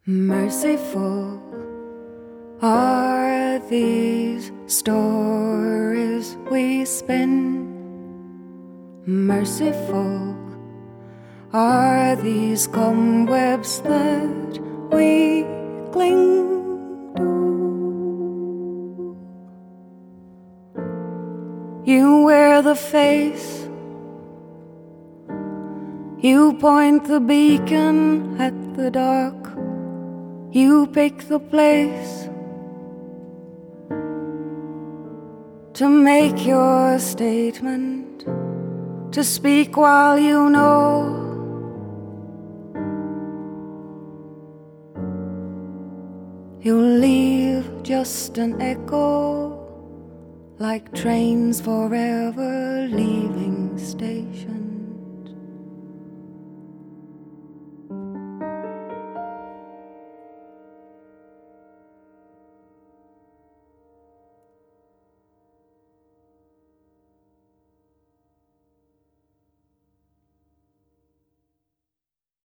Merciful are these stories we spin. Merciful are these cobwebs that we cling to. You wear the face, you point the beacon at the dark. You pick the place to make your statement, to speak while you know. You'll leave just an echo, like trains forever leaving station.